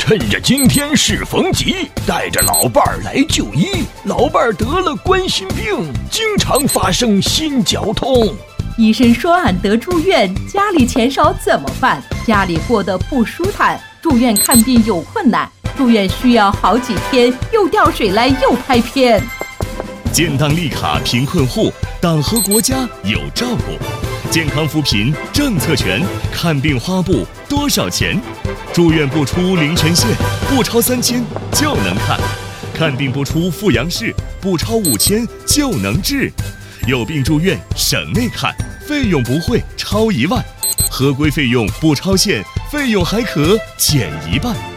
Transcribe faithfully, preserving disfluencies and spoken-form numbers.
趁着今天适逢吉，带着老伴儿来就医。老伴儿得了冠心病，经常发生心绞痛。 医生说俺得住院，家里钱少怎么办？家里过得不舒坦，住院看病有困难，住院需要好几天，又掉水来又拍片。 建档立卡贫困户，党和国家有照顾。健康扶贫政策全，看病花布多少钱？住院不出临泉县，不超三千就能看；看病不出阜阳市，不超五千就能治。有病住院省内看，费用不会超一万；合规费用不超限，费用还可减一半。